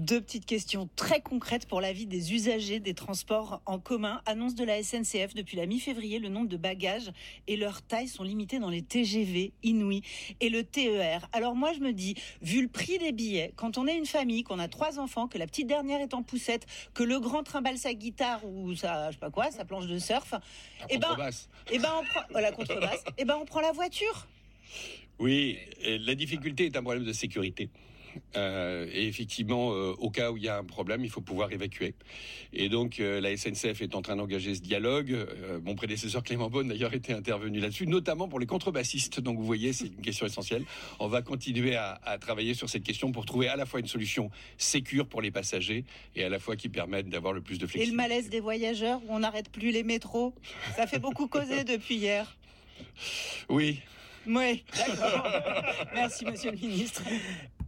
Deux petites questions très concrètes pour la vie des usagers des transports en commun. Annonce de la SNCF depuis la mi-février, le nombre de bagages et leur taille sont limités dans les TGV, Inouï et le TER. Alors moi je me dis, vu le prix des billets, quand on est une famille, qu'on a 3 enfants, que la petite dernière est en poussette, que le grand trimballe sa guitare ou sa, je sais pas quoi, sa planche de surf, on prend la contrebasse, on prend la voiture. Oui, la difficulté est un problème de sécurité. Et effectivement, au cas où il y a un problème, il faut pouvoir évacuer. Et donc, la SNCF est en train d'engager ce dialogue. Mon prédécesseur Clément Beaune, d'ailleurs, était intervenu là-dessus, notamment pour les contrebassistes. Donc, vous voyez, c'est une question essentielle. On va continuer à travailler sur cette question pour trouver à la fois une solution sécure pour les passagers et à la fois qui permette d'avoir le plus de flexibilité. Et le malaise des voyageurs, où on n'arrête plus les métros, ça fait beaucoup causer depuis hier. Oui. Oui, d'accord. Merci, monsieur le ministre.